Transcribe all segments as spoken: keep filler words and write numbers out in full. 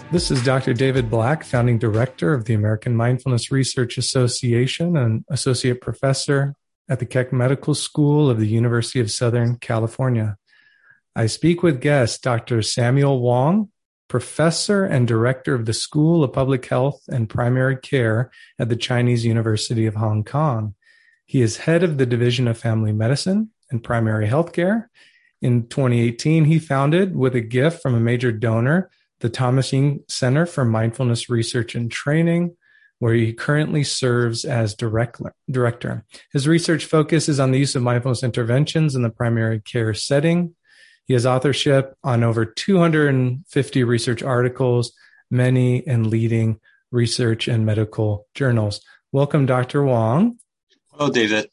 This is Doctor David Black, founding director of the American Mindfulness Research Association and associate professor at the Keck Medical School of the University of Southern California. I speak with guest Doctor Samuel Wong, professor and director of the School of Public Health and Primary Care at the Chinese University of Hong Kong. He is head of the Division of Family Medicine and Primary Healthcare. In twenty eighteen, he founded, with a gift from a major donor, the Thomas Ying Center for Mindfulness Research and Training, where he currently serves as direct, director. His research focuses on the use of mindfulness interventions in the primary care setting. He has authorship on over two hundred fifty research articles, many in leading research and medical journals. Welcome, Doctor Wong. Hello, David.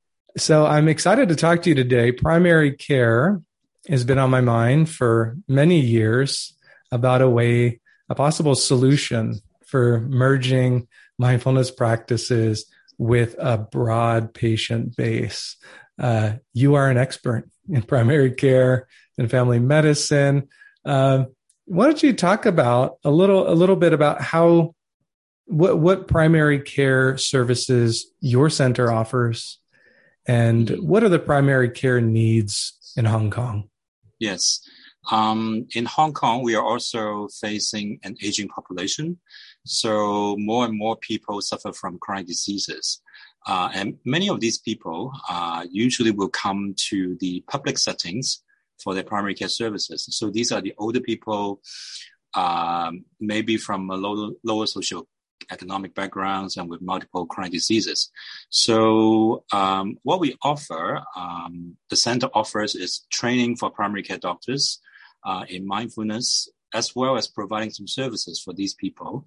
So I'm excited to talk to you today. Primary care has been on my mind for many years about a way, a possible solution for merging mindfulness practices with a broad patient base. Uh, you are an expert in primary care and family medicine. Uh, why don't you talk about a little, a little bit about how, what, what primary care services your center offers, and what are the primary care needs in Hong Kong? Yes. Um, in Hong Kong, we are also facing an aging population. So more and more people suffer from chronic diseases. Uh, and many of these people uh, usually will come to the public settings for their primary care services. So these are the older people, um, maybe from a low, lower socioeconomic backgrounds and with multiple chronic diseases. So um, what we offer, um, the center offers is training for primary care doctors Uh, in mindfulness, as well as providing some services for these people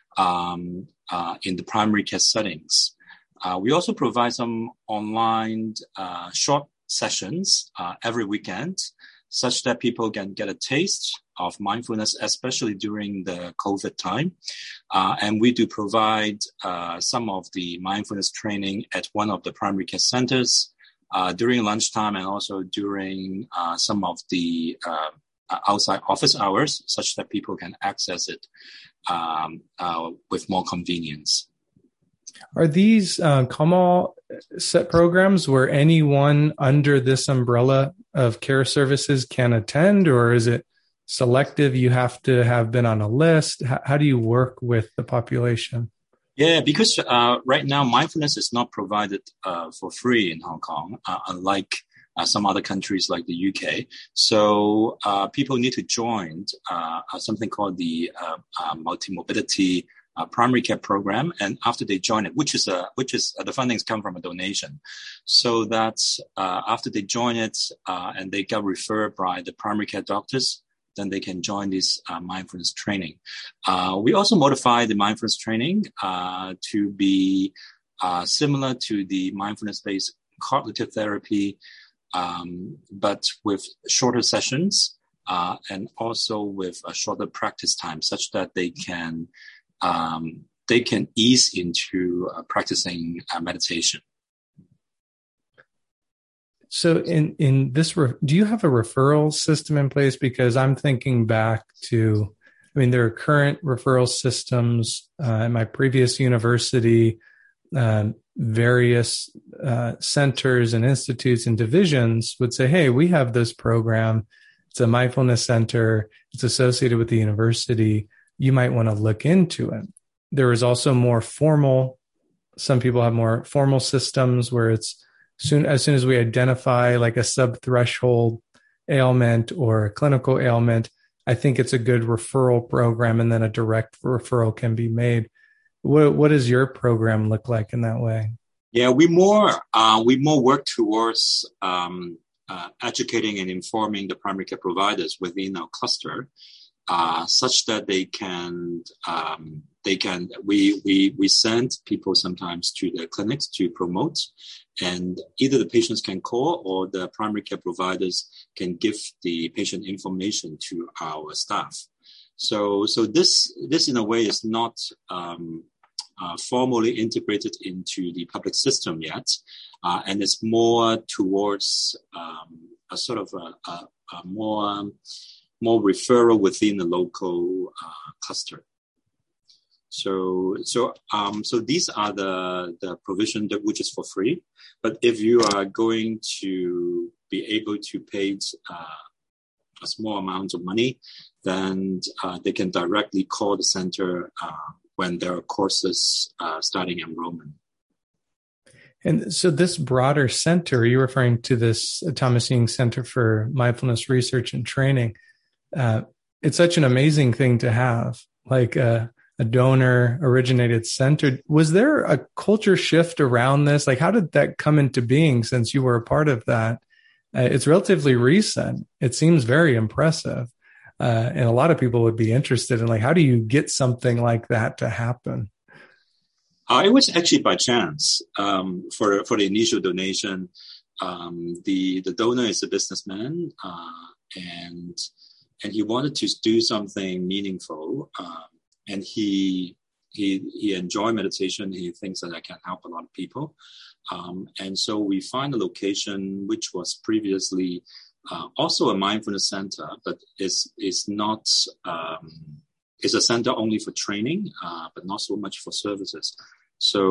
um, uh, in the primary care settings. Uh, we also provide some online uh, short sessions uh, every weekend, such that people can get a taste of mindfulness, especially during the COVID time. Uh, and we do provide uh, some of the mindfulness training at one of the primary care centers uh, during lunchtime, and also during uh, some of the uh, outside office hours, such that people can access it um, uh, with more convenience. Are these uh, Kamal set programs where anyone under this umbrella of care services can attend, or is it selective? You have to have been on a list. How, how do you work with the population? Yeah, because uh, right now mindfulness is not provided uh, for free in Hong Kong, uh, unlike Uh, some other countries like the U K. So uh, people need to join uh, something called the uh, uh, multi-mobility uh, primary care program. And after they join it, which is a, which is uh, the fundings come from a donation. So that's uh, after they join it uh, and they get referred by the primary care doctors, then they can join this uh, mindfulness training. Uh, we also modify the mindfulness training uh, to be uh, similar to the mindfulness-based cognitive therapy, Um, but with shorter sessions uh, and also with a shorter practice time, such that they can um, they can ease into uh, practicing uh, meditation. So, in in this, re- do you have a referral system in place? Because I'm thinking back to, I mean, there are current referral systems uh, at my previous university. Um, various uh, centers and institutes and divisions would say, hey, we have this program. It's a mindfulness center. It's associated with the university. You might want to look into it. There is also more formal, some people have more formal systems where it's soon as soon as we identify like a sub-threshold ailment or a clinical ailment, I think it's a good referral program, and then a direct referral can be made. What what does your program look like in that way? Yeah, we more uh, we more work towards um, uh, educating and informing the primary care providers within our cluster, uh, such that they can um, they can we we we send people sometimes to the clinics to promote, and either the patients can call or the primary care providers can give the patient information to our staff. So so this this in a way is not um, Uh, formally integrated into the public system yet, uh, and it's more towards um, a sort of a, a, a more more referral within the local uh, cluster. So, so, um, so these are the, the provision that which is for free. But if you are going to be able to pay, uh, a small amount of money, then, uh, they can directly call the center, uh, when there are courses, uh, starting enrollment. And so this broader center, are you referring to this Thomas Young Center for Mindfulness Research and Training? Uh, it's such an amazing thing to have, like, uh, a donor originated center. Was there a culture shift around this? Like, how did that come into being since you were a part of that? Uh, it's relatively recent. It seems very impressive. Uh, and a lot of people would be interested in, like, how do you get something like that to happen? Uh, it was actually by chance. Um, for, for the initial donation, um, the, the donor is a businessman, uh, and, and he wanted to do something meaningful. Um, And he he he enjoyed meditation. He thinks that I can help a lot of people, um, and so we find a location which was previously uh, also a mindfulness center, but is is not um, is a center only for training, uh, but not so much for services. So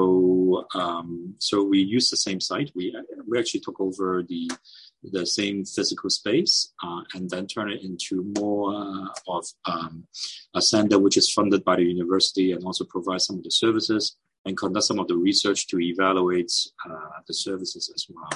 um, so we use the same site. We we actually took over the the same physical space, uh, and then turn it into more uh, of um, a center which is funded by the university and also provides some of the services and conduct some of the research to evaluate uh, the services as well.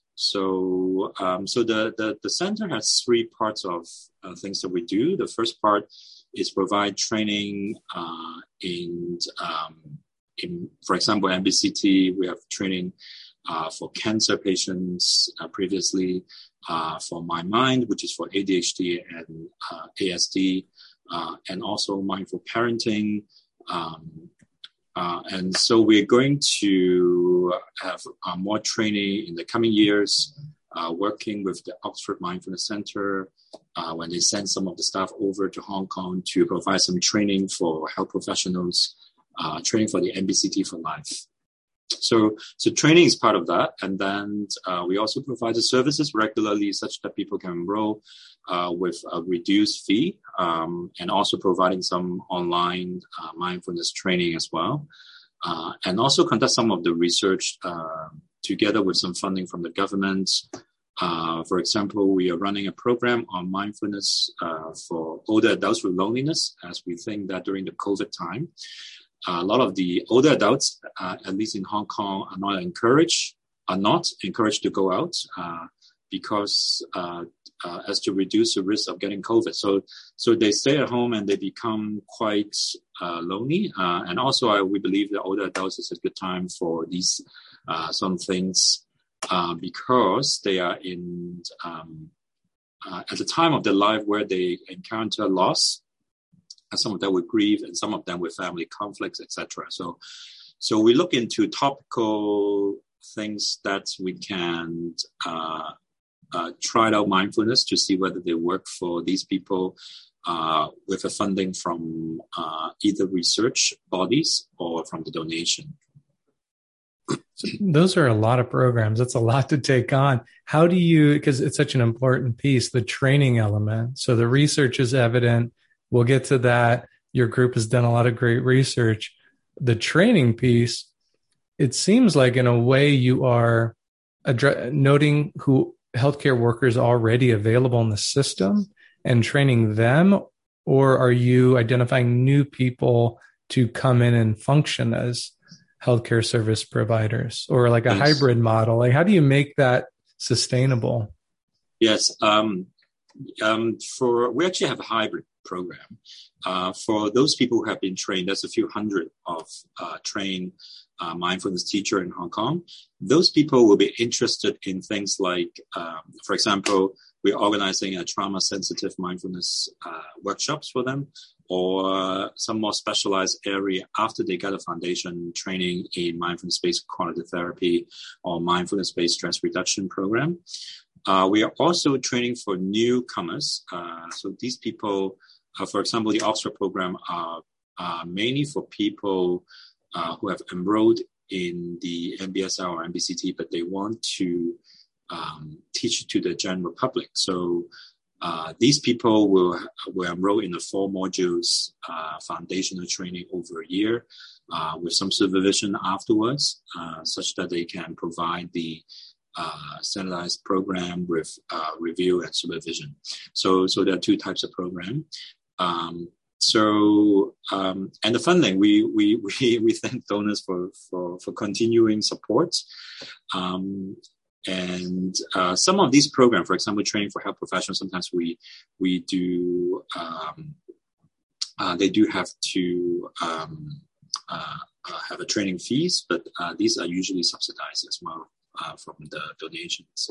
So, um, so the, the, the center has three parts of uh, things that we do. The first part is provide training uh, in, um, in, for example, M B C T. We have training Uh, for cancer patients uh, previously, uh, for My Mind, which is for A D H D and uh, A S D, uh, and also mindful parenting. Um, uh, and so we're going to have uh, more training in the coming years, uh, working with the Oxford Mindfulness Center uh, when they send some of the staff over to Hong Kong to provide some training for health professionals, uh, training for the M B C T for Life. So, so training is part of that. And then uh, we also provide the services regularly such that people can enroll uh, with a reduced fee, um, and also providing some online uh, mindfulness training as well. Uh, and also conduct some of the research uh, together with some funding from the government. Uh, for example, we are running a program on mindfulness uh, for older adults with loneliness, as we think that during the COVID time, Uh, a lot of the older adults, uh, at least in Hong Kong, are not encouraged, are not encouraged to go out uh, because uh, uh, as to reduce the risk of getting COVID. So, so they stay at home and they become quite uh, lonely. Uh, and also, I, we believe that older adults is a good time for these uh, some things uh, because they are in um, uh, at the time of their life where they encounter loss. Some of them with grief, and some of them with family conflicts, et cetera. So, so we look into topical things that we can uh, uh, try out mindfulness to see whether they work for these people uh, with a funding from uh, either research bodies or from the donation. So those are a lot of programs. That's a lot to take on. How do you, because it's such an important piece, the training element. So the research is evident. We'll get to that. Your group has done a lot of great research. The training piece, it seems like in a way you are addre- noting who healthcare workers already available in the system and training them, or are you identifying new people to come in and function as healthcare service providers, or like a yes. hybrid model? Like, how do you make that sustainable? Yes. Um, um, for we actually have a hybrid program. Uh, for those people who have been trained, there's a few hundred of uh, trained uh, mindfulness teacher in Hong Kong. Those people will be interested in things like, um, for example, we're organizing a trauma-sensitive mindfulness uh, workshops for them, or some more specialized area after they get a foundation training in mindfulness-based cognitive therapy or mindfulness-based stress reduction program. Uh, we are also training for newcomers. Uh, so these people, Uh, for example, the Oxford program are, are mainly for people uh, who have enrolled in the M B S R or M B C T, but they want to um, teach to the general public. So Uh, these people will, will enroll in the four modules, uh, foundational training over a year, uh, with some supervision afterwards, uh, such that they can provide the, uh, standardized program with, uh, review and supervision. So, so there are two types of program. Um, so, um, and the funding, we, we, we, we thank donors for, for, for continuing support. Um, And uh, some of these programs, for example, training for health professionals, sometimes we we do um, uh, they do have to um, uh, uh, have a training fees, but uh, these are usually subsidized as well uh, from the donations.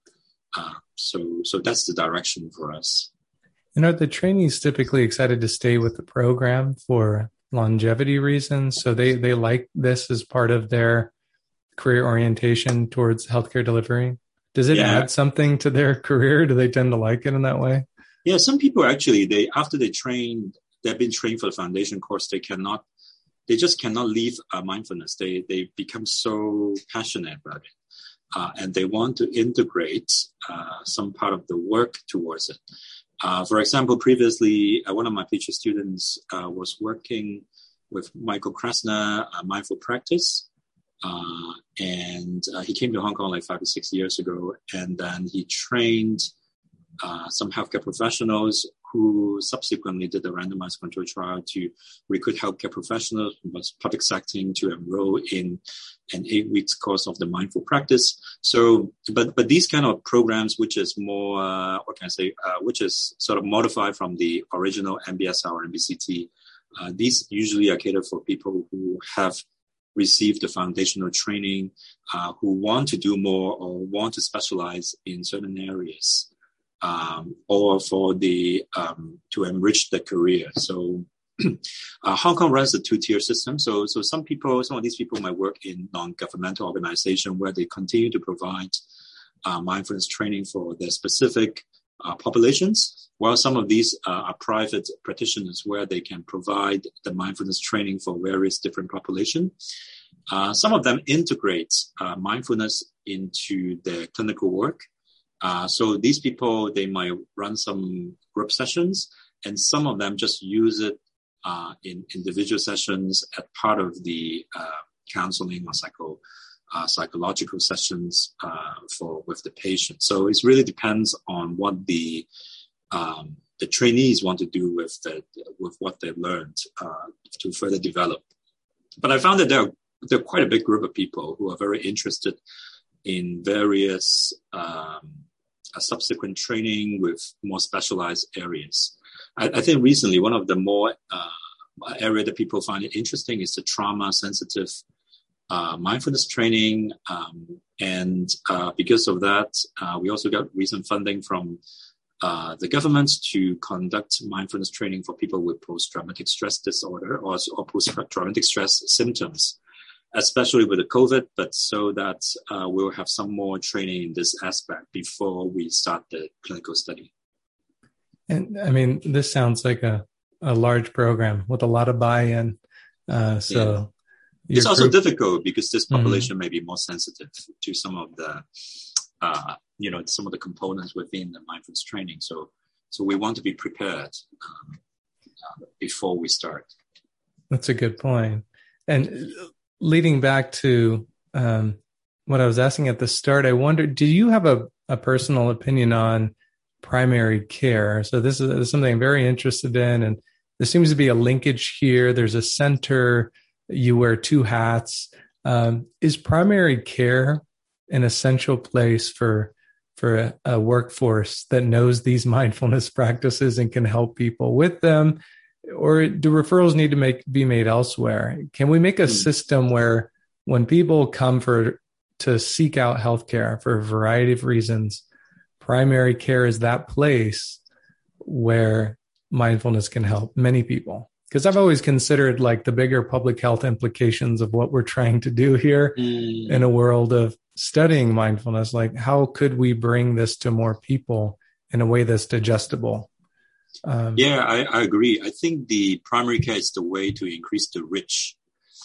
Uh, so so that's the direction for us. And are the trainees typically excited to stay with the program for longevity reasons? So they they like this as part of their career orientation towards healthcare delivery? Does it yeah. add something to their career? Do they tend to like it in that way? Yeah, some people actually, they after they train, they've been trained for the foundation course, they cannot, they just cannot leave uh, mindfulness. They they become so passionate about it. Uh, and they want to integrate uh, some part of the work towards it. Uh, for example, previously, uh, one of my PhD students uh, was working with Michael Krasner, uh, Mindful Practice. Uh, and uh, he came to Hong Kong like five or six years ago, and then he trained uh, some healthcare professionals who subsequently did a randomized control trial to recruit healthcare professionals from the public sector to enroll in an eight weeks course of the mindful practice. So, but but these kind of programs, which is more, uh, what can I say, uh, which is sort of modified from the original M B S R or M B C T, uh, these usually are catered for people who have receive the foundational training, uh, who want to do more or want to specialize in certain areas, um, or for the um, to enrich their career. So uh, Hong Kong runs a two-tier system. So so some people, some of these people might work in non-governmental organization where they continue to provide uh, mindfulness training for their specific uh, populations, while some of these uh, are private practitioners where they can provide the mindfulness training for various different populations. Uh, some of them integrate uh, mindfulness into their clinical work. Uh, so these people, they might run some group sessions, and some of them just use it uh, in individual sessions as part of the uh, counseling or psycho Uh, psychological sessions uh, for with the patient. So it really depends on what the um, the trainees want to do with the, with what they learned uh, to further develop. But I found that there are, there are quite a big group of people who are very interested in various um, uh, subsequent training with more specialized areas. I, I think recently one of the more uh, area that people find it interesting is the trauma sensitive Uh, mindfulness training, um, and uh, because of that, uh, we also got recent funding from uh, the government to conduct mindfulness training for people with post-traumatic stress disorder or, or post-traumatic stress symptoms, especially with the COVID, but so that uh, we'll have some more training in this aspect before we start the clinical study. And I mean, this sounds like a, a large program with a lot of buy-in. Uh, so. Yeah. It's also group. difficult because this population mm-hmm. may be more sensitive to some of the, uh, you know, some of the components within the mindfulness training. So, so we want to be prepared um, uh, before we start. That's a good point. And leading back to um, what I was asking at the start, I wondered, do you have a, a personal opinion on primary care? So this is, this is something I'm very interested in, and there seems to be a linkage here. There's a center. You wear two hats. Um, is primary care an essential place for for a, a workforce that knows these mindfulness practices and can help people with them? Or do referrals need to make be made elsewhere? Can we make a mm. system where when people come for to seek out healthcare for a variety of reasons, primary care is that place where mindfulness can help many people? Because I've always considered like the bigger public health implications of what we're trying to do here mm. in a world of studying mindfulness. Like, how could we bring this to more people in a way that's digestible? Um, yeah, I, I agree. I think the primary care is the way to increase the reach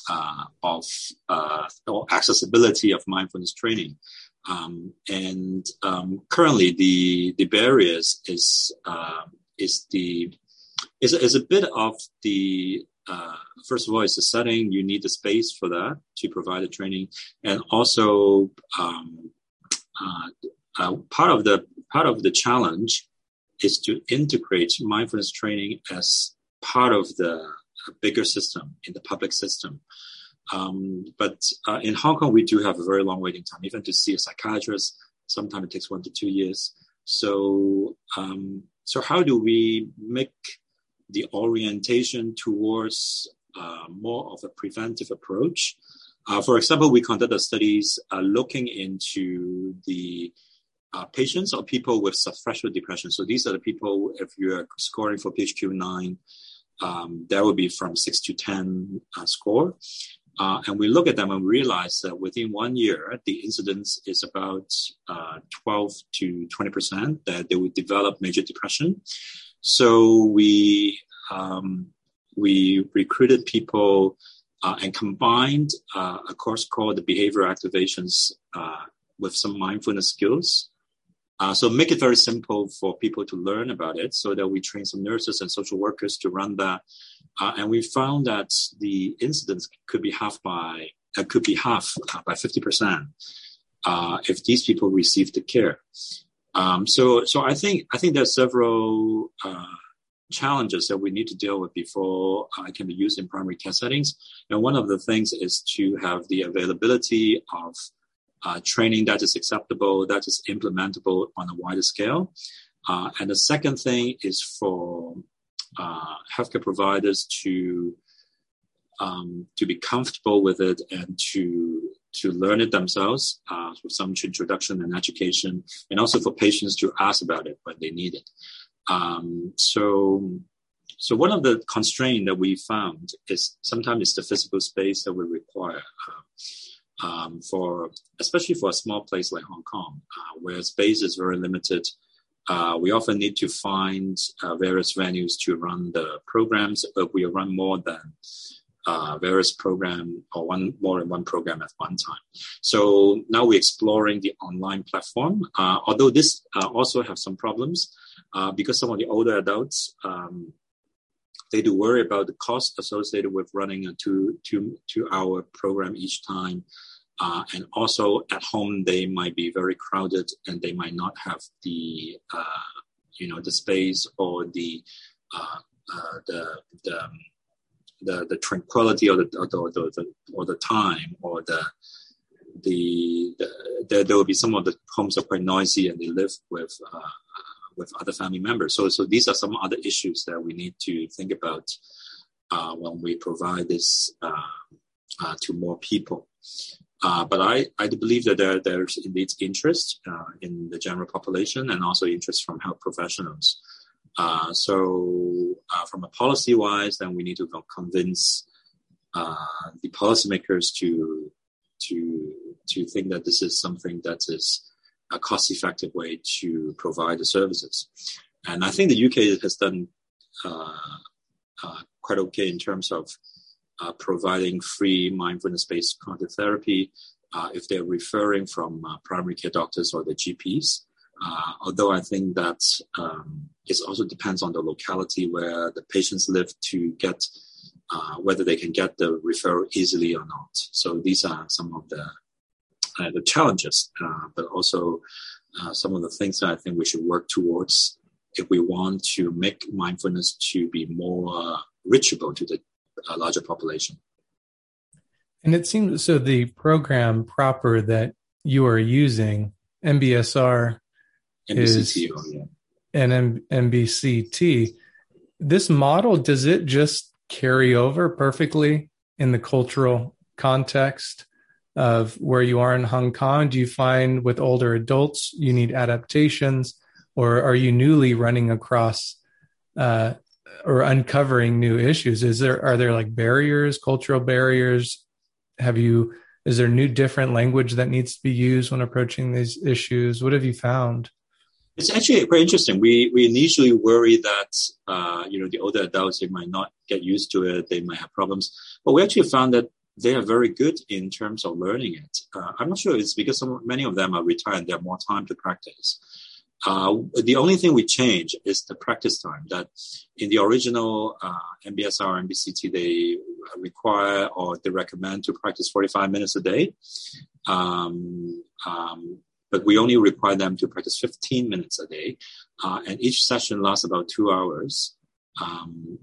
uh, of uh, or accessibility of mindfulness training. Um, and um, currently, the the barriers is uh, is the is is a bit of the uh, first of all, it's the setting. You need the space for that to provide the training, and also um, uh, uh, part of the part of the challenge is to integrate mindfulness training as part of the bigger system in the public system. Um, but uh, in Hong Kong, we do have a very long waiting time, even to see a psychiatrist. Sometimes it takes one to two years. So, um, so how do we make the orientation towards uh, more of a preventive approach? Uh, for example, we conducted studies uh, looking into the uh, patients or people with subthreshold depression. So these are the people, if you're scoring for P H Q nine, um, that would be from six to ten uh, score. Uh, and we look at them and realize that within one year, the incidence is about uh, twelve to twenty percent that they would develop major depression. So we um, we recruited people uh, and combined uh, a course called the Behavioral Activations uh, with some mindfulness skills. Uh, so make it very simple for people to learn about it, so that we train some nurses and social workers to run that. Uh, and we found that the incidence could be half by uh, could be half uh, by fifty percent uh, if these people receive the care. Um, so, so I think I think there are several uh, challenges that we need to deal with before uh, it can be used in primary care settings. And one of the things is to have the availability of uh, training that is acceptable, that is implementable on a wider scale. Uh, and the second thing is for Uh, healthcare providers to um, to be comfortable with it and to to learn it themselves uh, with some introduction and education, and also for patients to ask about it when they need it. Um, so, so one of the constraints that we found is sometimes it's the physical space that we require uh, um, for, especially for a small place like Hong Kong, uh, where space is very limited. Uh, we often need to find uh, various venues to run the programs, but we run more than uh, various program or one more than one program at one time. So now we're exploring the online platform, uh, although this uh, also have some problems uh, because some of the older adults, um, they do worry about the cost associated with running a two, two, two hour program each time. Uh, and also at home, they might be very crowded and they might not have the, uh, you know, the space or the, uh, uh, the, the, the, the tranquility or the, or the, or the, or the time or the, the, the, the, there will be some of the homes are quite noisy and they live with, uh, with other family members. So, so these are some other issues that we need to think about, uh, when we provide this, uh, uh, to more people. Uh, but I, I do believe that there, there's indeed interest uh, in the general population and also interest from health professionals. Uh, so uh, from a policy-wise, then we need to convince uh, the policymakers to to to think that this is something that is a cost-effective way to provide the services. And I think the U K has done uh, uh, quite okay in terms of Uh, providing free mindfulness-based cognitive therapy uh, if they're referring from uh, primary care doctors or the G Ps. Uh, although I think that um, it also depends on the locality where the patients live to get uh, whether they can get the referral easily or not. So these are some of the uh, the challenges, uh, but also uh, some of the things that I think we should work towards if we want to make mindfulness to be more uh, reachable to the a larger population. And it seems so the program proper that you are using, M B S R, M B C T, is oh, yeah. and M- MBCT. This model, does it just carry over perfectly in the cultural context of where you are in Hong Kong? Do you find with older adults you need adaptations, or are you newly running across uh, or uncovering new issues? Is there, are there like barriers, cultural barriers? Have you, is there new different language that needs to be used when approaching these issues? What have you found? It's actually quite interesting. We, we initially worry that, uh, you know, the older adults, they might not get used to it. They might have problems, but we actually found that they are very good in terms of learning it. Uh, I'm not sure it's because some, many of them are retired and they have more time to practice. Uh, the only thing we change is the practice time. That in the original uh, M B S R, M B C T, they require or they recommend to practice forty-five minutes a day. Um, um, but we only require them to practice fifteen minutes a day. Uh, and each session lasts about two hours. Um,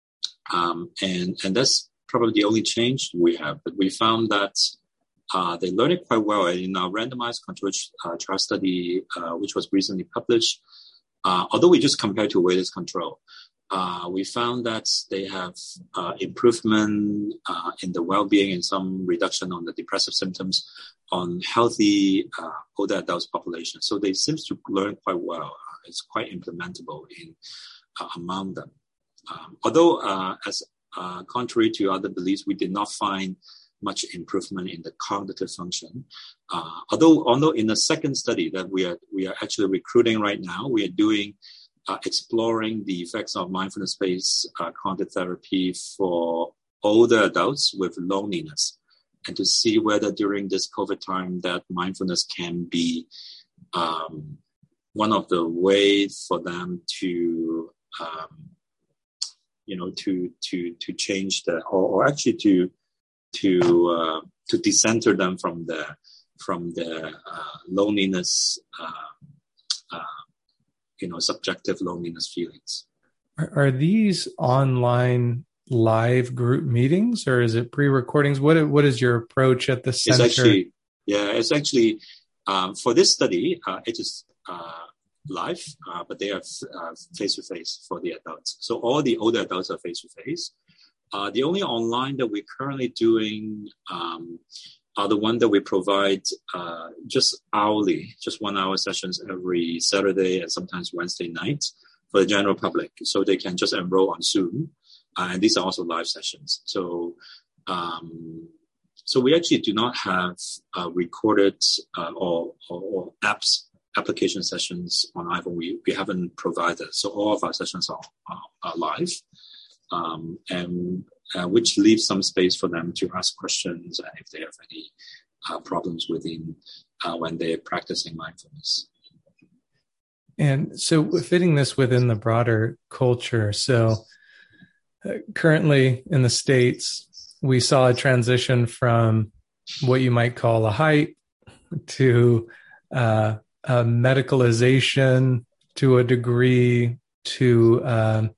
um, and, and that's probably the only change we have. But we found that Uh, they learn it quite well in our randomized controlled uh, trial study, uh, which was recently published. Uh, although we just compared to weighted control, uh, we found that they have uh, improvement uh, in the well-being and some reduction on the depressive symptoms on healthy uh, older adults population. So they seem to learn quite well. Uh, it's quite implementable in uh, among them. Um, although, uh, as uh, contrary to other beliefs, we did not find much improvement in the cognitive function. Uh, although, although in the second study that we are we are actually recruiting right now, we are doing uh, exploring the effects of mindfulness-based uh, cognitive therapy for older adults with loneliness, and to see whether during this COVID time that mindfulness can be um, one of the ways for them to, um, you know, to to to change the or, or actually to to uh, to decenter them from the from the uh, loneliness, uh, uh, you know, subjective loneliness feelings. Are, are these online live group meetings, or is it pre-recordings? What what is your approach at the center? It's actually, yeah, it's actually um, for this study, uh, it is uh, live, uh, but they are uh, face-to-face for the adults. So all the older adults are face-to-face. Uh, the only online that we're currently doing um, are the one that we provide uh, just hourly, just one hour sessions every Saturday and sometimes Wednesday night for the general public. So they can just enroll on Zoom. Uh, and these are also live sessions. So, um, so we actually do not have uh, recorded uh, or, or, or apps, application sessions on iPhone. We, we haven't provided. So all of our sessions are, are, are live. Um, and uh, which leaves some space for them to ask questions and if they have any uh, problems within uh, when they're practicing mindfulness. And so fitting this within the broader culture. So uh, currently in the States, we saw a transition from what you might call a hype to uh, a medicalization to a degree to um,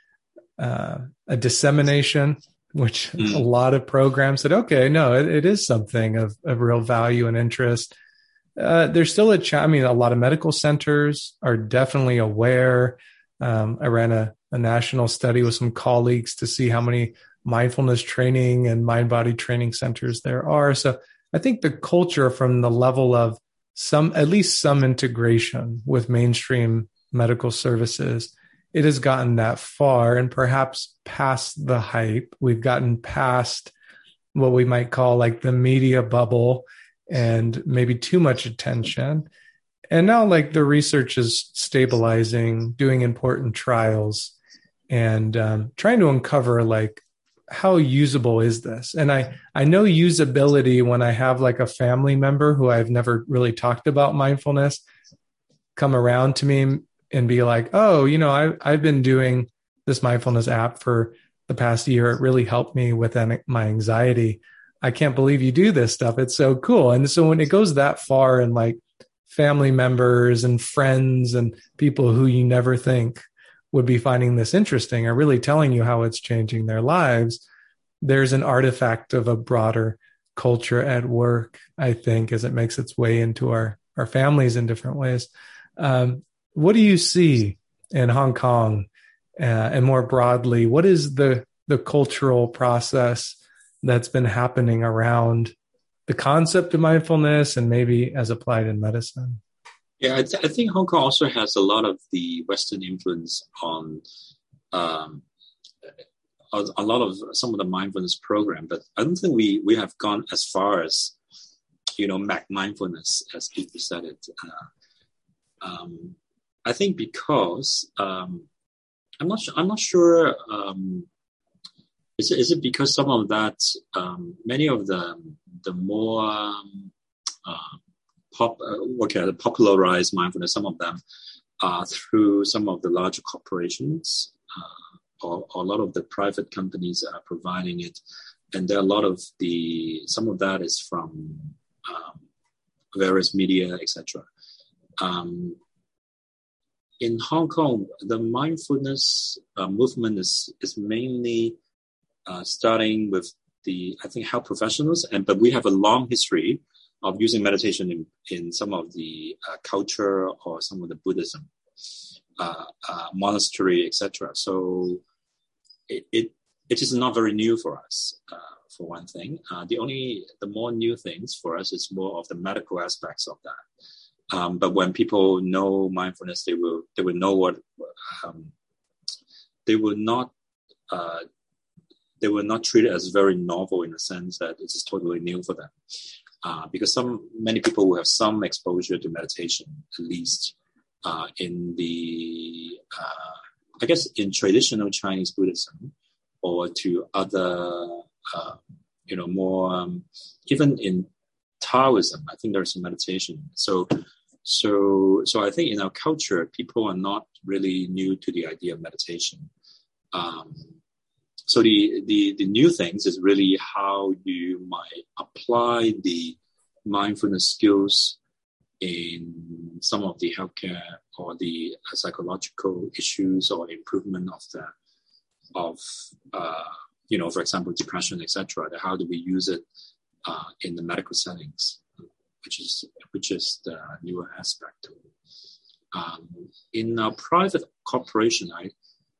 Uh, a dissemination, which mm. a lot of programs said, okay, no, it, it is something of, of real value and interest. Uh, there's still a ch- I mean, a lot of medical centers are definitely aware. Um, I ran a, a national study with some colleagues to see how many mindfulness training and mind-body training centers there are. So I think the culture from the level of some, at least some integration with mainstream medical services, it has gotten that far and perhaps past the hype. We've gotten past what we might call like the media bubble and maybe too much attention. And now like the research is stabilizing, doing important trials and um, trying to uncover like how usable is this? And I, I know usability when I have like a family member who I've never really talked about mindfulness come around to me and be like, oh, you know, I, I've been doing this mindfulness app for the past year. It really helped me with my anxiety. I can't believe you do this stuff. It's so cool. And so when it goes that far and like family members and friends and people who you never think would be finding this interesting are really telling you how it's changing their lives, there's an artifact of a broader culture at work, I think, as it makes its way into our, our families in different ways. Um, what do you see in Hong Kong uh, and more broadly, what is the, the cultural process that's been happening around the concept of mindfulness and maybe as applied in medicine? Yeah, I, th- I think Hong Kong also has a lot of the Western influence on um, a, a lot of some of the mindfulness program, but I don't think we, we have gone as far as, you know, Mac mindfulness as people said it. Uh, um, I think because um, I'm not, I'm not sure um, Is it, is it because some of that, um, many of the the more um, uh, pop, uh, okay, popularized mindfulness, some of them are through some of the larger corporations, uh, or, or a lot of the private companies are providing it, and there are a lot of the some of that is from um, various media, et cetera. Um, in Hong Kong, the mindfulness uh, movement is is mainly Uh, starting with the, I think, health professionals, and but we have a long history of using meditation in, in some of the uh, culture or some of the Buddhism, uh, uh, monastery, et cetera. So it, it it is not very new for us, uh, for one thing. Uh, the only the more new things for us is more of the medical aspects of that. Um, but when people know mindfulness, they will they will know what um, they will not. Uh, They will not treat it as very novel in the sense that it is totally new for them, uh, because some many people will have some exposure to meditation, at least uh, in the, uh, I guess, in traditional Chinese Buddhism, or to other, uh, you know, more um, even in Taoism. I think there's some meditation. So, so, so I think in our culture, people are not really new to the idea of meditation. Um, So the, the, the new things is really how you might apply the mindfulness skills in some of the healthcare or the psychological issues or improvement of the, of, uh, you know, for example, depression, et cetera. How do we use it uh, in the medical settings, which is, which is the newer aspect to it. Um, in our private corporation, I,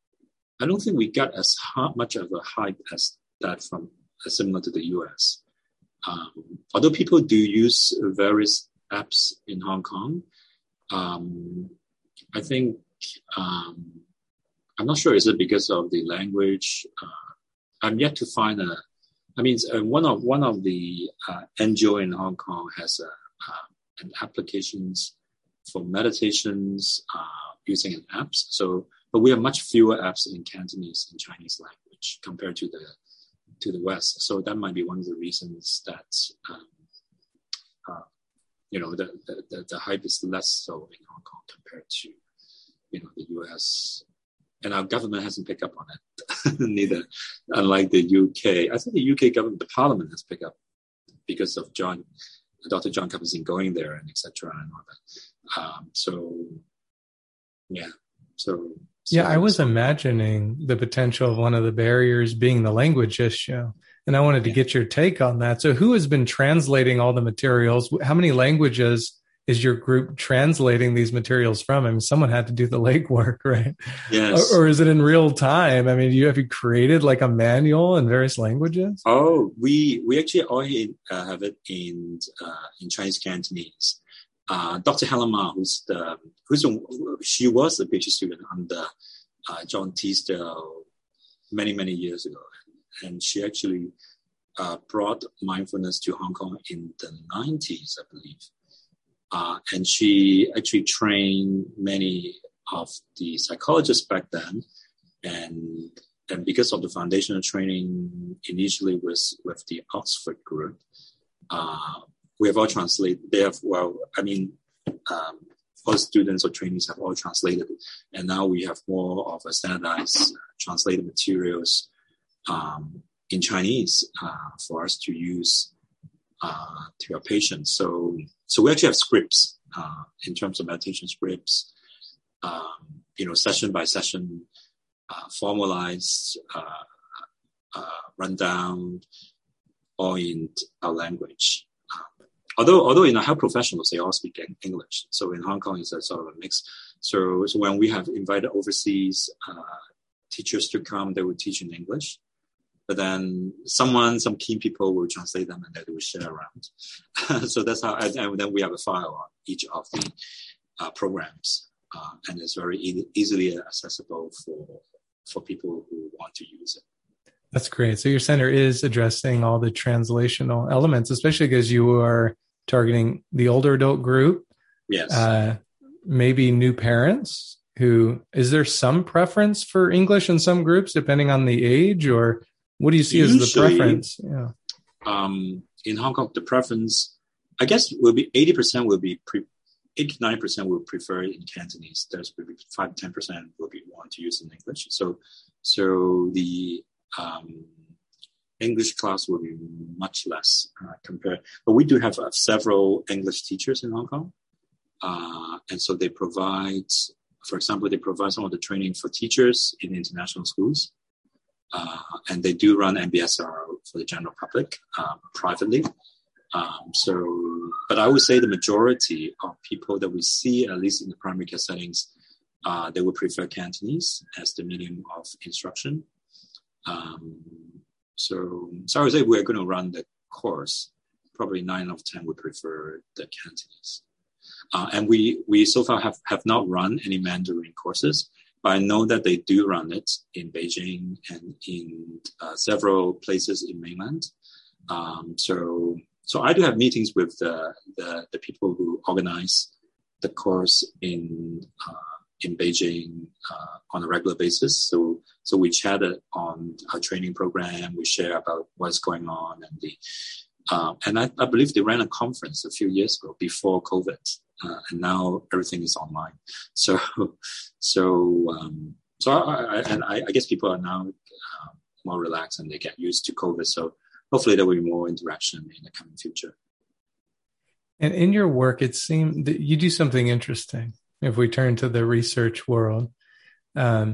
I don't think we got as hard, much of a hype as that from uh, similar to the U S. Um, although people do use various apps in Hong Kong, um, I think um, I'm not sure is it because of the language. Uh, I'm yet to find a. I mean, uh, one of one of the uh, N G O in Hong Kong has a, uh, an applications for meditations uh, using an apps. So. But we have much fewer apps in Cantonese and Chinese language compared to the to the West. So that might be one of the reasons that um, uh, you know the, the the hype is less so in Hong Kong compared to you know the U S. And our government hasn't picked up on it neither, unlike the U K. I think the U K government, the Parliament has picked up because of John, Doctor John Kabat-Zinn going there and et cetera and all that. Um, so yeah, so. Yeah, I was imagining the potential of one of the barriers being the language issue. And I wanted to get your take on that. So who has been translating all the materials? How many languages is your group translating these materials from? I mean, someone had to do the legwork, right? Yes. Or, or is it in real time? I mean, you have you created like a manual in various languages? Oh, we we actually already uh, have it in uh, in Chinese Cantonese. Uh, Doctor Helen Ma, who's the, who's a, she was a PhD student under uh, John Teasdale many, many years ago. And she actually uh, brought mindfulness to Hong Kong in the nineties, I believe. Uh, and she actually trained many of the psychologists back then. And, and because of the foundational training initially was with the Oxford group, uh, we have all translated. They have, well, I mean, um, all students or trainees have all translated. And now we have more of a standardized uh, translated materials um, in Chinese uh, for us to use uh, to our patients. So, so we actually have scripts uh, in terms of meditation scripts, um, you know, session by session, uh, formalized, uh, uh, rundown, all in our language. Although, although in our health professionals, they all speak English. So in Hong Kong, it's a sort of a mix. So, so when we have invited overseas uh, teachers to come, they will teach in English. But then someone, some keen people will translate them and they will share around. So that's how, and, and then we have a file on each of the uh, programs. Uh, and it's very e- easily accessible for, for people who want to use it. That's great. So your center is addressing all the translational elements, especially because you are targeting the older adult group. Yes. Uh, maybe new parents who, is there some preference for English in some groups depending on the age, or What do you see Usually, as the preference? Yeah. Um, in Hong Kong, the preference, I guess, will be eighty percent will be pre, eighty to ninety percent will prefer in Cantonese. There's maybe five to ten percent will be want to use in English. So, so the um, English class will be much less uh, compared. But we do have uh, several English teachers in Hong Kong, uh, and so they provide, for example, they provide some of the training for teachers in international schools. Uh, and they do run M B S R O for the general public um, privately. Um, so, but I would say the majority of people that we see, at least in the primary care settings, uh, they would prefer Cantonese as the medium of instruction. Um, so, so I would say we're going to run the course. Probably nine out of ten would prefer the Cantonese. Uh, and we, we so far have, have not run any Mandarin courses. But I know that they do run it in Beijing and in uh, several places in mainland. Um, so, so I do have meetings with the the, the people who organize the course in uh, in Beijing uh, on a regular basis. So, so we chatted on our training program. We share about what's going on, and the uh, and I, I believe they ran a conference a few years ago before COVID. Uh, and now everything is online. So, so, um, so, I, I, and I, I guess people are now uh, more relaxed and they get used to COVID. So, hopefully, there will be more interaction in the coming future. And in your work, it seemed that you do something interesting. If we turn to the research world, um,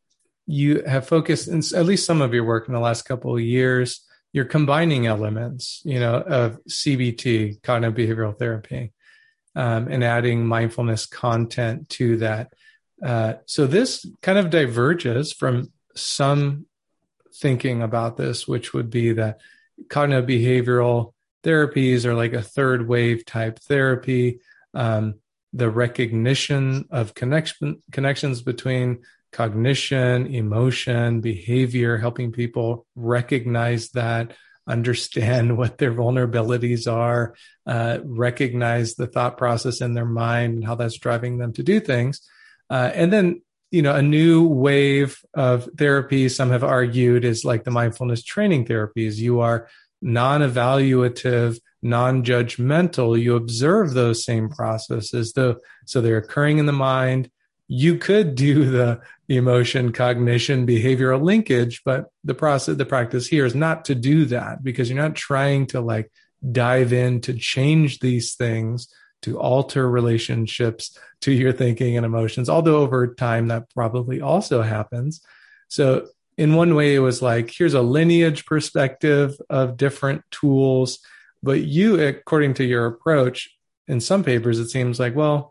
you have focused, in at least some of your work in the last couple of years, you're combining elements, you know, of C B T, cognitive behavioral therapy. Um, and adding mindfulness content to that. Uh, so this kind of diverges from some thinking about this, which would be that cognitive behavioral therapies are like a third wave type therapy. Um, the recognition of connection, connections between cognition, emotion, behavior, helping people recognize that, understand what their vulnerabilities are, uh, recognize the thought process in their mind and how that's driving them to do things. Uh, and then, you know, a new wave of therapy, some have argued, is like the mindfulness training therapies. You are non-evaluative, non-judgmental. You observe those same processes, though, so they're occurring in the mind. You could do the, the emotion, cognition, behavioral linkage, but the process, the practice here is not to do that, because you're not trying to like dive in to change these things, to alter relationships to your thinking and emotions, although over time that probably also happens. So in one way, it was like, here's a lineage perspective of different tools, but you, according to your approach, in some papers, it seems like, well,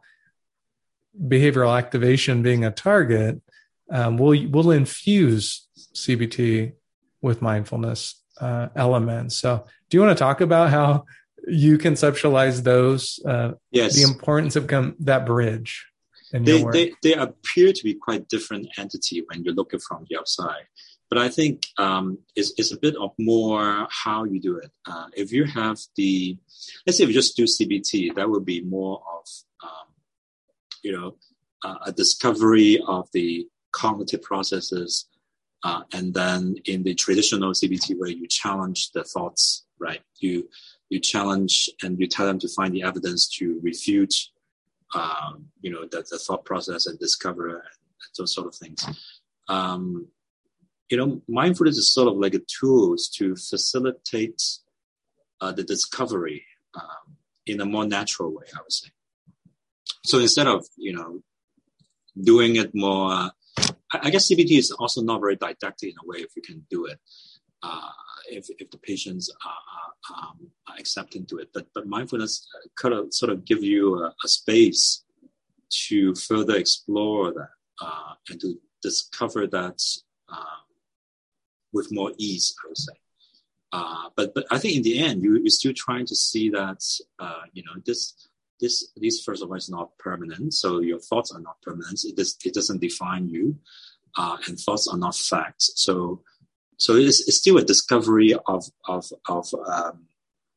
behavioral activation being a target, um, we'll, we'll infuse C B T with mindfulness uh, elements. So do you want to talk about how you conceptualize those, uh, yes. the importance of com- that bridge in they, your work? They, they appear to be quite different entity when you look at from the outside. But I think um, it's, it's a bit of more how you do it. Uh, if you have the, let's say if you just do C B T, that would be more of, um, you know, uh, a discovery of the cognitive processes. Uh, and then in the traditional C B T way, you challenge the thoughts, right? You you challenge and you tell them to find the evidence to refute, um, you know, the, the thought process and discover and those sort of things. Um, you know, mindfulness is sort of like a tool to facilitate uh, the discovery um, in a more natural way, I would say. So instead of, you know, doing it more, uh, I, I guess C B T is also not very didactic in a way if you can do it, uh, if if the patients are, um, are accepting to it. But but mindfulness kind of sort of give you a, a space to further explore that uh, and to discover that um, with more ease, I would say. Uh, but but I think in the end, you, you're still trying to see that uh, you know this. This, this first of all, is not permanent. So your thoughts are not permanent. It does, it doesn't define you, uh, and thoughts are not facts. So, so it's, it's still a discovery of of of um,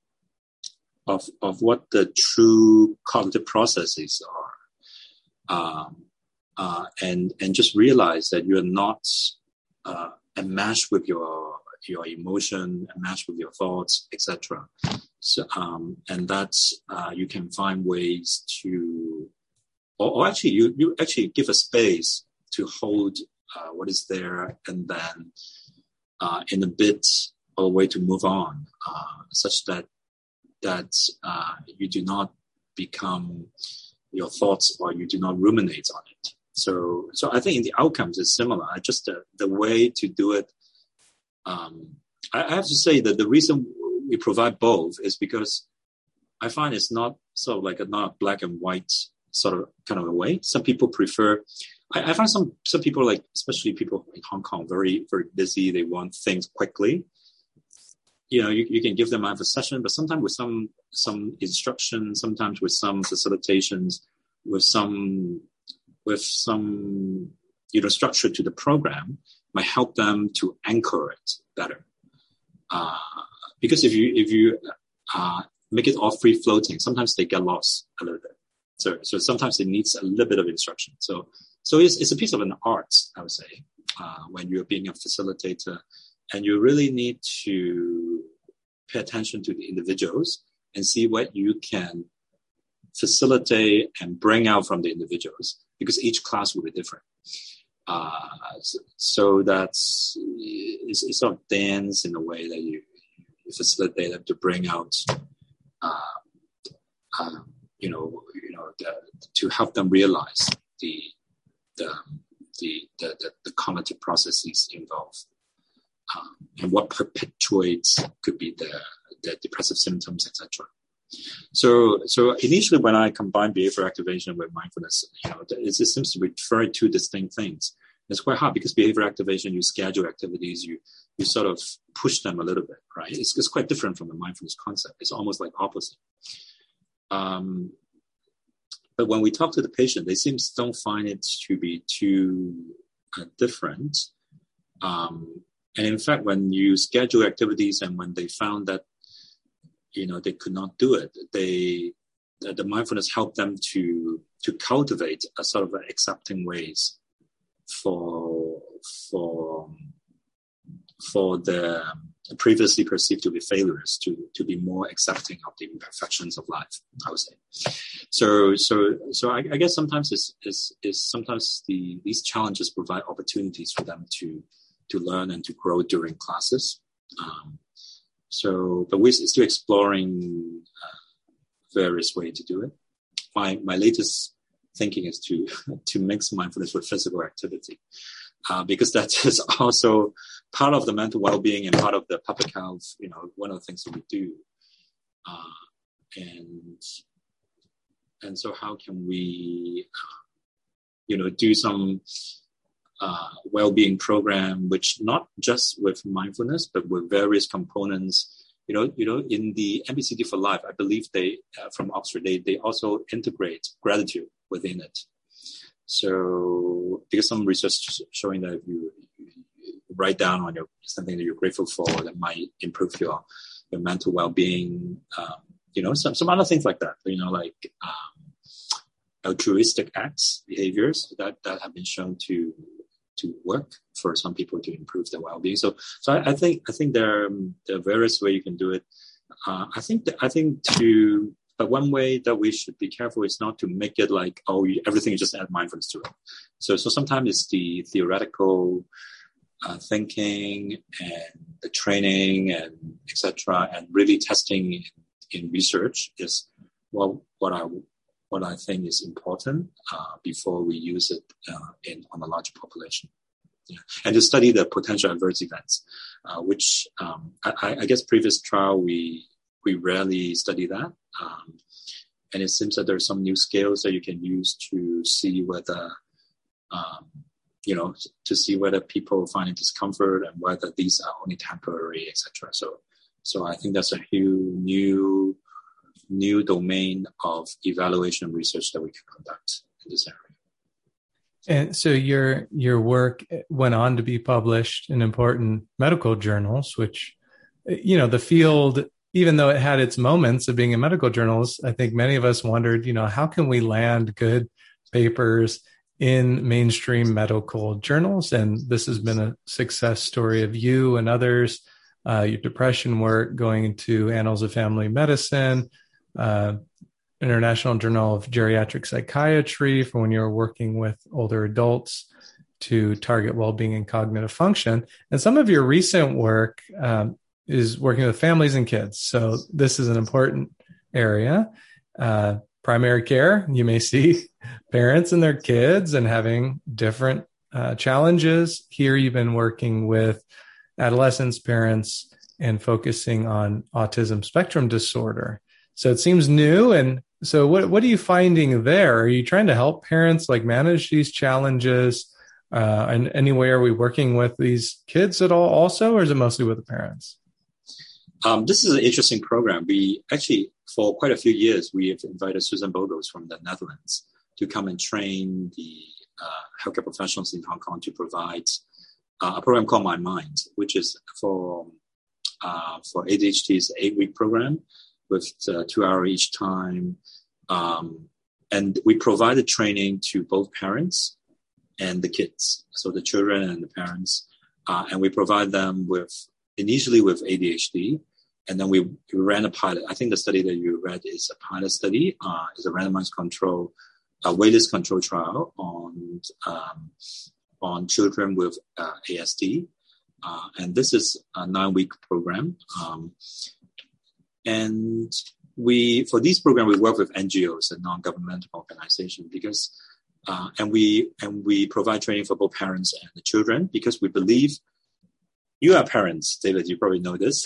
of of what the true cognitive processes are, um, uh, and and just realize that you're not uh, enmeshed with your your emotion matched with your thoughts, et cetera. So, um, and that's, uh, you can find ways to, or, or actually you, you actually give a space to hold, uh, what is there, and then, uh, in a bit of a way to move on, uh, such that, that, uh, you do not become your thoughts, or you do not ruminate on it. So, so I think in the outcomes it's similar. I just, uh, the way to do it, um, I, I have to say that the reason we provide both is because I find it's not sort of like a not black and white sort of kind of a way. Some people prefer, I, I find some, some people, like, especially people in Hong Kong, very, very busy. They want things quickly. You know, you, you can give them a session, but sometimes with some, some instruction, sometimes with some facilitations, with some, with some, you know, structure to the program might help them to anchor it better. Uh, because if you, if you, uh, make it all free floating, sometimes they get lost a little bit. So, so sometimes it needs a little bit of instruction. So, so it's, it's a piece of an art, I would say, uh, when you're being a facilitator, and you really need to pay attention to the individuals and see what you can facilitate and bring out from the individuals, because each class will be different. Uh, so, so that's, it's, it's sort of dance in a way that you, you facilitate them to bring out, uh, uh, you know, you know, the, to help them realize the, the, the, the, the, the cognitive processes involved. Um, and what perpetuates could be the, the depressive symptoms, et cetera. So, so initially, when I combine behavior activation with mindfulness, you know, it, it seems to be very two distinct things. It's quite hard because behavior activation, you schedule activities, you you sort of push them a little bit, right? It's, it's quite different from the mindfulness concept. It's almost like opposite. Um, but when we talk to the patient, they seem don't find it to be too uh, different. Um, And in fact, when you schedule activities and when they found that, you know, they could not do it, they, the, the mindfulness helped them to, to cultivate a sort of accepting ways for, for, for the previously perceived to be failures to, to be more accepting of the imperfections of life, I would say. So, so, so I, I guess sometimes it's, it's, it's sometimes the, these challenges provide opportunities for them to, to learn and to grow during classes. Um, so, but we're still exploring uh, various ways to do it. My my latest thinking is to to mix mindfulness with physical activity, uh, because that is also part of the mental well-being and part of the public health. You know, one of the things that we do, uh, and and so how can we, uh, you know, do some Uh, well-being program, which not just with mindfulness, but with various components. You know, you know, in the M B C D for Life, I believe they, uh, from Oxford, they, they also integrate gratitude within it. So, because some research showing that if you, you write down on your something that you're grateful for, that might improve your your mental well-being. Um, you know, some some other things like that. You know, like um, altruistic acts, behaviors that that have been shown to. to work for some people to improve their well-being. So, so I, I think, I think there, um, there are various ways you can do it. Uh, I think, that, I think to, but one way that we should be careful is not to make it like, oh, you, everything is just add mindfulness to it. So, so sometimes it's the theoretical uh, thinking and the training and et cetera, and really testing in, in research is well, what I what I think is important uh, before we use it uh, in on a larger population. Yeah. And to study the potential adverse events, uh, which um, I, I guess previous trial we we rarely study that. Um, and it seems that there are some new scales that you can use to see whether, um, you know, to see whether people find discomfort and whether these are only temporary, et cetera. So, so I think that's a huge new new domain of evaluation research that we can conduct in this area. And so your your work went on to be published in important medical journals, which, you know, the field, even though it had its moments of being in medical journals, I think many of us wondered, you know, how can we land good papers in mainstream medical journals. And this has been a success story of you and others, uh, your depression work going into Annals of Family Medicine, uh, International Journal of Geriatric Psychiatry for when you were working with older adults to target well-being and cognitive function. And some of your recent work um, is working with families and kids. So this is an important area. Uh, primary care, you may see parents and their kids and having different uh, challenges. Here you've been working with adolescents, parents, and focusing on autism spectrum disorder. So it seems new. And so what, what are you finding there? Are you trying to help parents like manage these challenges? Uh, and anyway, are we working with these kids at all also, or is it mostly with the parents? Um, this is an interesting program. We actually, for quite a few years, we have invited Susan Bogos from the Netherlands to come and train the uh, healthcare professionals in Hong Kong to provide uh, a program called My Mind, which is for uh, for A D H D's eight-week program with uh, two hours each time. Um, and we provided training to both parents and the kids, so the children and the parents. Uh, and we provide them with, initially with A D H D, and then we, we ran a pilot. I think the study that you read is a pilot study, uh, is a randomized control, a waitlist control trial on um, on children with uh, A S D. Uh, and this is a nine-week program. Um, and we, for this program, we work with N G Os and non-governmental organizations because, uh, and we and we provide training for both parents and the children because we believe. You are parents, David. You probably know this.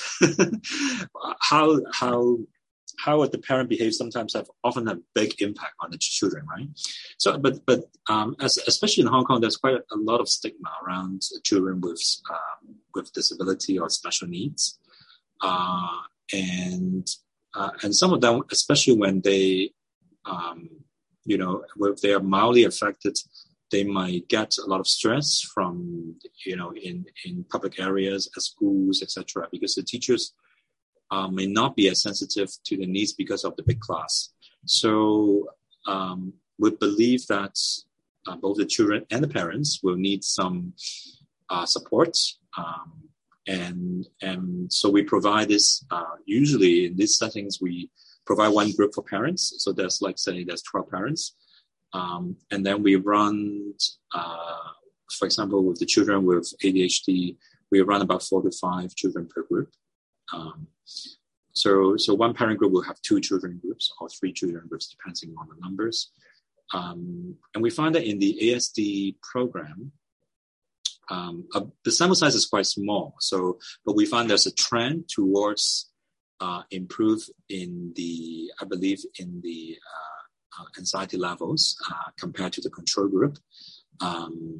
how how how the parent behaves sometimes have often have big impact on the children, right? So, but but um, as, especially in Hong Kong, there's quite a lot of stigma around children with um, with disability or special needs, uh, and uh, and some of them, especially when they, um, you know, if they are mildly affected. They might get a lot of stress from, you know, in, in public areas, at schools, et cetera, because the teachers uh, may not be as sensitive to the needs because of the big class. So um, we believe that uh, both the children and the parents will need some uh, support. Um, and and so we provide this, uh, usually in these settings, we provide one group for parents. So there's like, say, there's twelve parents. Um, and then we run, uh, for example, with the children with A D H D, we run about four to five children per group. Um, so, so one parent group will have two children groups or three children groups, depending on the numbers. Um, and we find that in the A S D program, um, uh, the sample size is quite small. So, but we find there's a trend towards uh, improve in the, I believe, in the uh, Uh, anxiety levels uh, compared to the control group. Um,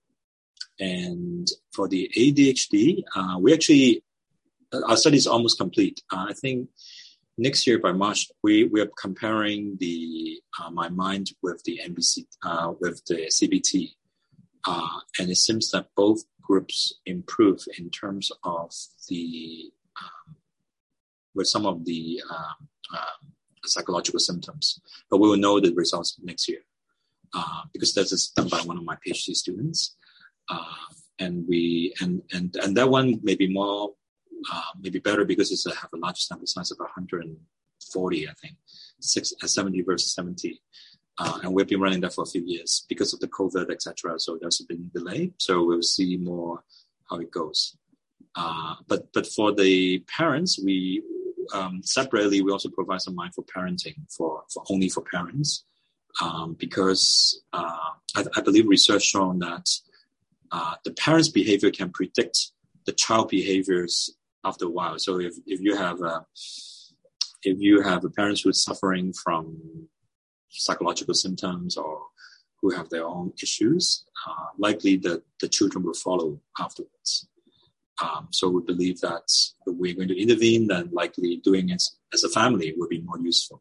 and for the A D H D, uh, we actually, our study is almost complete. Uh, I think next year by March, we, we are comparing the uh, My Mind with the N B C, uh, with the C B T. Uh, and it seems that both groups improve in terms of the, um, with some of the um, um, psychological symptoms, but we will know the results next year uh, because that is done by one of my PhD students, uh, and we and and and that one may be more, uh, maybe better because it's a, have a large sample size of one hundred forty, I think, six seventy versus seventy, uh, and we've been running that for a few years because of the COVID, et cetera. So there's been a delay, so we'll see more how it goes. Uh, but but for the parents, we. Um, separately, we also provide some mindful parenting for, for only for parents, um, because uh, I, I believe research shown that uh, the parents' behavior can predict the child behaviors after a while. So if, if you have a, if you have a parents who is suffering from psychological symptoms or who have their own issues, uh, likely that the children will follow afterwards. Um, so we believe that if we're going to intervene, then likely doing it as a family will be more useful.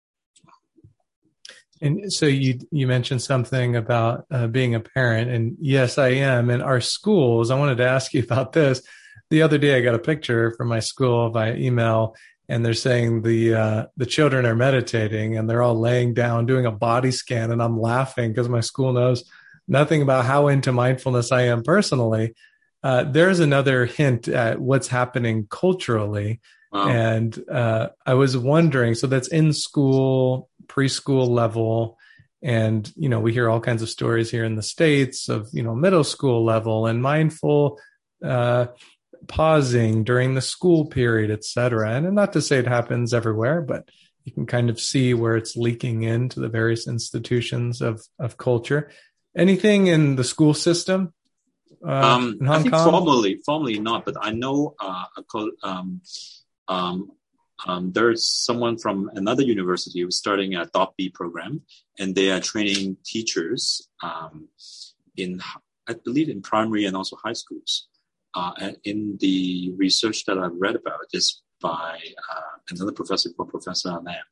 And so you you mentioned something about uh, being a parent, and yes, I am. In our schools, I wanted to ask you about this. The other day, I got a picture from my school via email, and they're saying the uh, the children are meditating, and they're all laying down doing a body scan, and I'm laughing because my school knows nothing about how into mindfulness I am personally, uh, there's another hint at what's happening culturally. Wow. And uh, I was wondering, so that's in school, preschool level. And, you know, we hear all kinds of stories here in the States of, you know, middle school level and mindful uh, pausing during the school period, et cetera. And not to say it happens everywhere, but you can kind of see where it's leaking into the various institutions of, of culture. Anything in the school system uh, um, in Hong I think Kong? Formally, formally not, but I know uh, um, um, um, there's someone from another university who's starting a D O P B program, and they are training teachers um, in, I believe, in primary and also high schools. Uh, and in the research that I've read about is by uh, another professor called Professor Lam.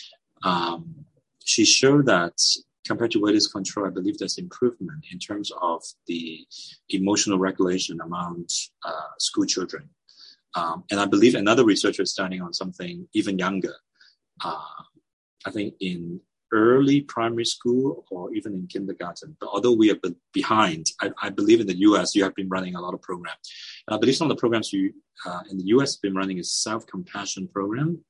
Um, she showed that compared to weight control, I believe there's improvement in terms of the emotional regulation among uh, school children. Um, and I believe another researcher is starting on something even younger. Uh, I think in early primary school or even in kindergarten. But although we are behind, I, I believe in the U S you have been running a lot of programs. And I believe some of the programs you uh, in the U S have been running a self-compassion program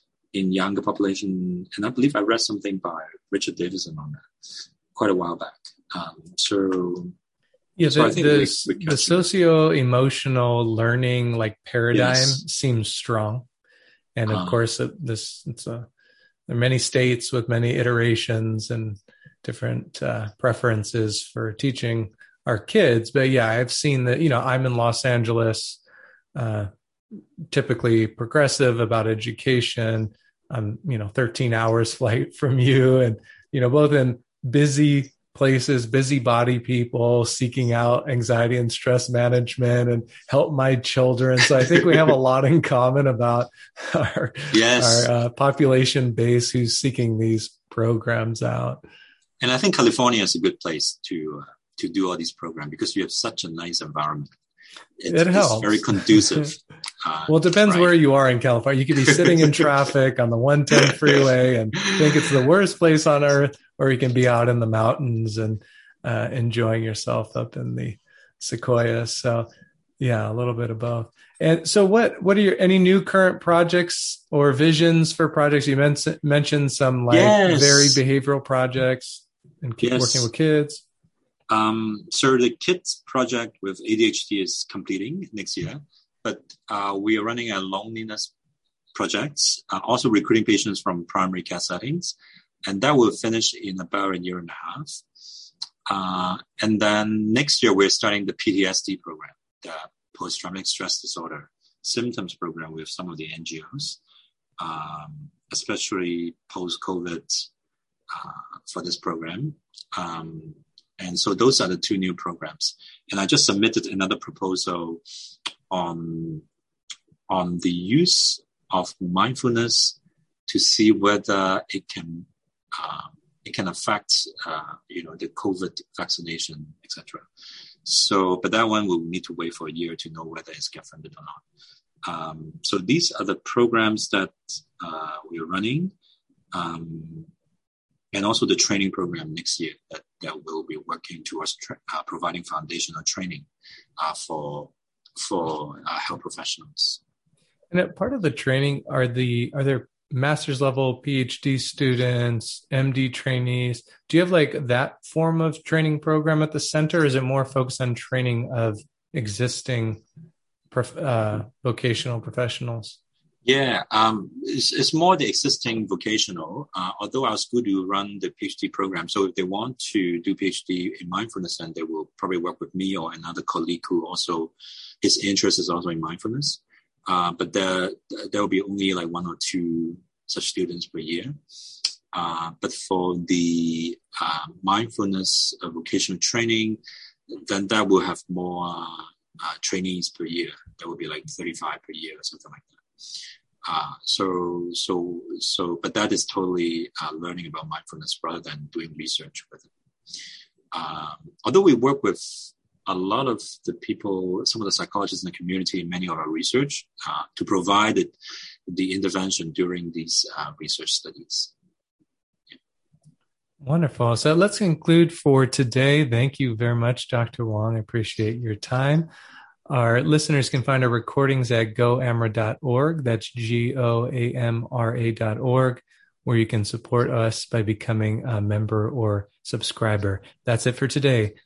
in younger population. And I believe I read something by Richard Davidson on that quite a while back. Um, so... Yeah, so the, I think the, we, we the socio-emotional learning like paradigm yes. seems strong. And of uh, course, it, this it's a, there are many states with many iterations and different uh, preferences for teaching our kids. But yeah, I've seen that, you know, I'm in Los Angeles, uh, typically progressive about education. I'm, you know, thirteen hours flight from you, and, you know, both in busy places, busybody people seeking out anxiety and stress management and help my children. So I think we have a lot in common about our, yes. our uh, population base who's seeking these programs out. And I think California is a good place to uh, to do all these programs because you have such a nice environment. It's, it helps. It's very conducive. Uh, well, it depends right. where you are in California. You could be sitting in traffic on the one ten freeway and think it's the worst place on earth, or you can be out in the mountains and uh, enjoying yourself up in the sequoias. So, yeah, a little bit of both. And so, what what are your any new current projects or visions for projects? You men- mentioned some like yes. very behavioral projects and keep yes. working with kids. Um, so the kids project with A D H D is completing next year, but uh, we are running a loneliness project, uh, also recruiting patients from primary care settings, and that will finish in about a year and a half. Uh, and then next year we're starting the P T S D program, the post-traumatic stress disorder symptoms program with some of the N G Os, um, especially post-COVID uh, for this program. Um, And so those are the two new programs. And I just submitted another proposal on, on the use of mindfulness to see whether it can, uh, it can affect, uh, you know, the COVID vaccination, et cetera. So, but that one will need to wait for a year to know whether it's get funded or not. Um, so these are the programs that, uh, we're running. Um, And also the training program next year that, that will be working towards tra- uh, providing foundational training uh, for for uh, health professionals. And at part of the training, are the are there master's level PhD students, M D trainees? Do you have like that form of training program at the center? Or is it more focused on training of existing prof- uh, vocational professionals? Yeah, um, it's, it's more the existing vocational, uh, although our school do run the PhD program. So if they want to do PhD in mindfulness, then they will probably work with me or another colleague who also, his interest is also in mindfulness. Uh, but there, there will be only like one or two such students per year. Uh, but for the uh, mindfulness uh, vocational training, then that will have more uh, trainees per year. That will be like thirty-five per year or something like that. Uh, so, so, so, but that is totally uh, learning about mindfulness rather than doing research with it. Um, although we work with a lot of the people, some of the psychologists in the community in many of our research uh, to provide it, the intervention during these uh, research studies. Wonderful. So let's conclude for today. Thank you very much, Doctor Wong. I appreciate your time. Our listeners can find our recordings at go amra dot org. That's G O A M R A dot org, where you can support us by becoming a member or subscriber. That's it for today.